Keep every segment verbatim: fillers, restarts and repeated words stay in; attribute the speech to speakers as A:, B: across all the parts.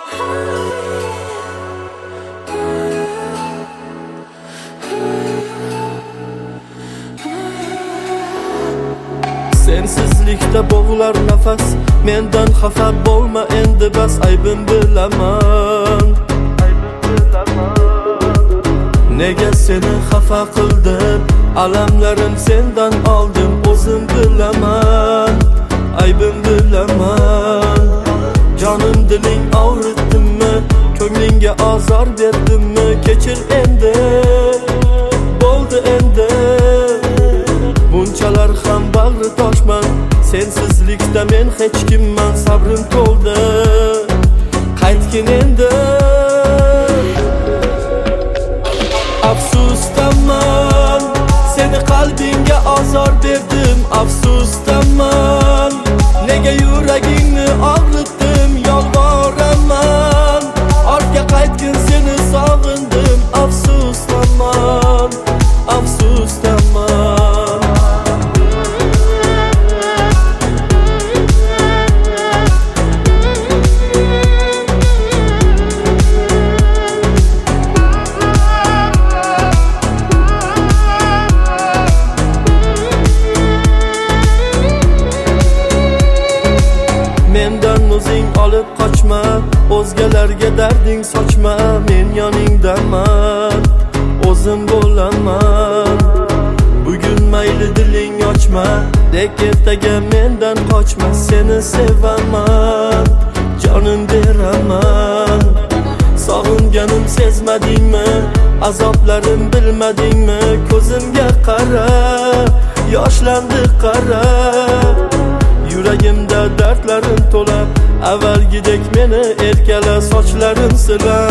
A: Sensizlikda bo'g'lar nafas, mendan xafa bo'lma endi bas, aybim bilaman. Nega seni xafa qildim, alamlarim sendan oldim, o'zim bilaman, aybim bilaman. Jonim diling og'ritdimmi, ko'nglingga azor berdimmi, kechir endi, bo'ldi endi. Bunchalar ham bag'ri toshman, sensizlikda men hech kimman, sabrim to'ldi, qaytgin endi. Afsusdaman, seni qalbingga azor berdim, afsusdaman. Nega yuragingni og'ritdim, yolvoraman. Ortga qaytgin, seni sog'indim, afsusdaman, afsusdaman. Mendan o'zing olib qochma, o'zgalarga darding sochma, men yoningdaman, o'zim bo'laman. Bugun mayli diling ochma, dek ertaga mendan qochma, seni sevaman, jonim beraman. Sog'inganim sezmadingmi, azoblarim bilmadingmi, ko'zimga qara, yoshlandi qara. Yuragimda dardlarim to'la, avvalgidek meni erkala, sochlarim sila.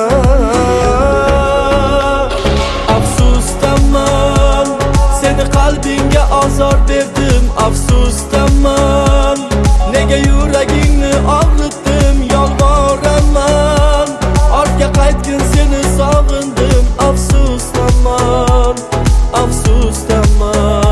A: Afsusdaman, seni qalbingga azor berdim, afsusdaman. Nega yuragingni og'ritdim, yolvoraman. Ortga qaytgin, seni sog'indim, afsusdaman, afsusdaman.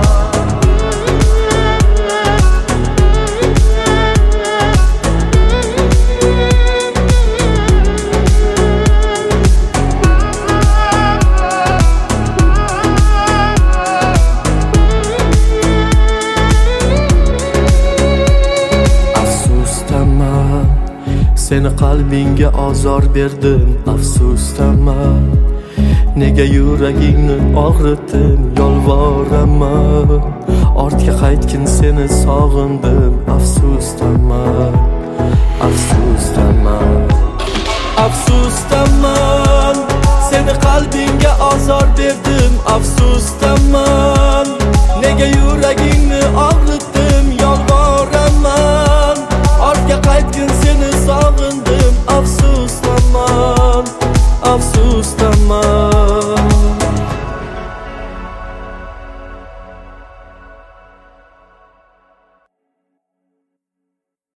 A: Seni qalbingga azor berdim, afsusdaman. Nega yuragingni og'ritdim, yolvoraman. Ortga qaytgin, seni sog'indim, afsusdaman, afsusdaman. Afsusdaman, seni qalbingga azor berdim, afsusdaman.